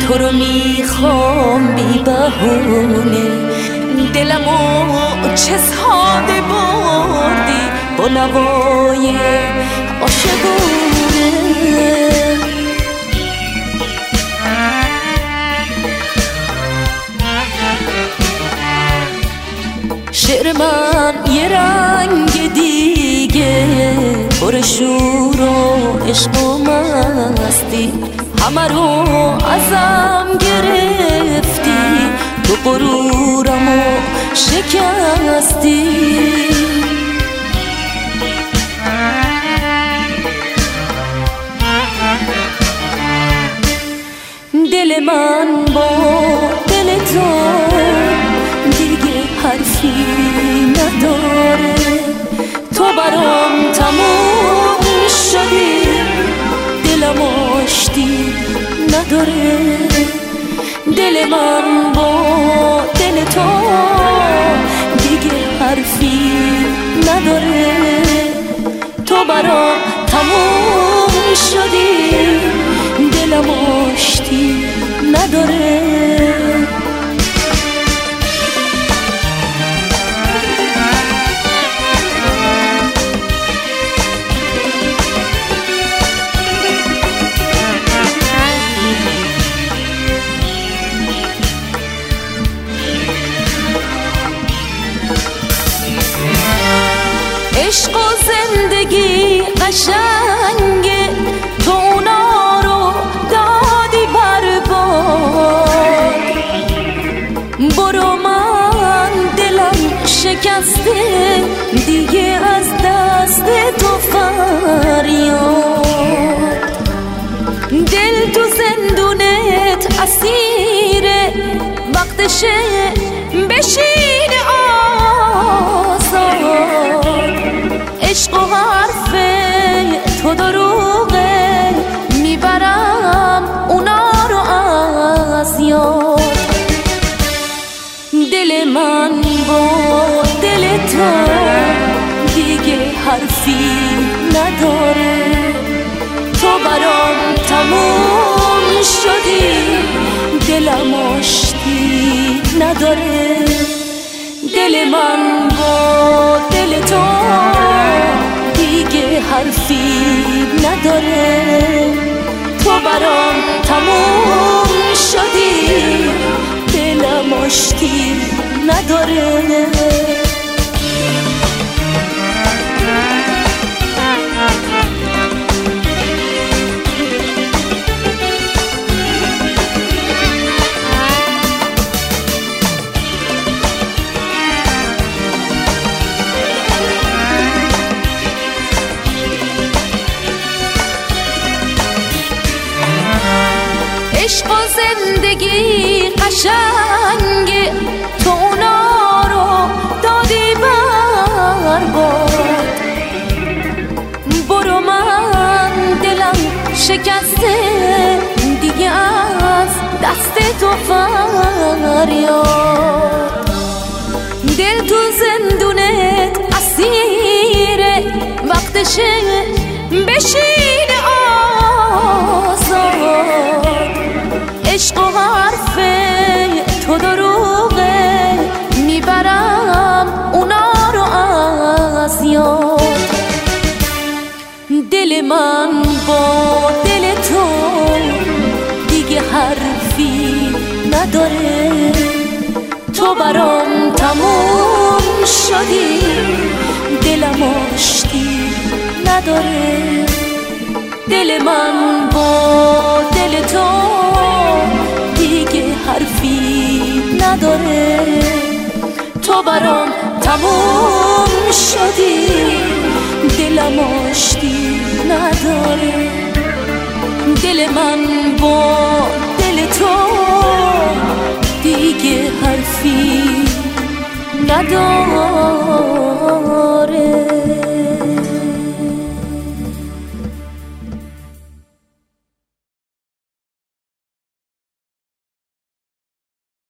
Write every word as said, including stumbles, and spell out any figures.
تو رو میخوام بی بهونه، دلمو چه ساده بردی با نوای عاشقونه. شعر من یه رنگ دیگه، پر شور و عشق و مستی، همه رو ازم گرفتی، تو غرورمو شکستی. دل من با دل تو دیگه حرفی نداره، تو برام تموم شدی، دلم آشتی نداره. دل من با دل تو دیگه حرفی نداره، تو برام تموم شدی، دلم آشتی نداره. عشق و زندگی قشنگه، تو اونا رو دادی برباد. برو من دلم شکسته دیگه از دست تو فریاد. دل تو زندونت اسیره، وقتشه بشین آزاد. عشق و حرف تو دروغه، میبرم اونا رو از یاد. دل من با دل تو دیگه حرفی نداره، تو برام تموم شدی، دلم آشتی نداره. دل من با دل تو دیگه حرفی نداره، تو برام تموم شدی، دلم آشتی نداره. عشق و زندگی قشنگه، تو اونا رو دادی برباد. برو من دلم شکسته دیگه از دست تو فریاد. دل تو زندونت اسیره، وقتشه بشین آزاد. عشق و حرف تو دروغه، میبرم اونا رو از یاد. دل من با دل تو دیگه حرفی نداره، تو برام تموم شدی، دلم آشتی نداره. دل من با دل تو دیگه حرفی نداره، تو برام تموم شدی، دلم آشتی نداره. دل من با دل تو دیگه حرفی نداره.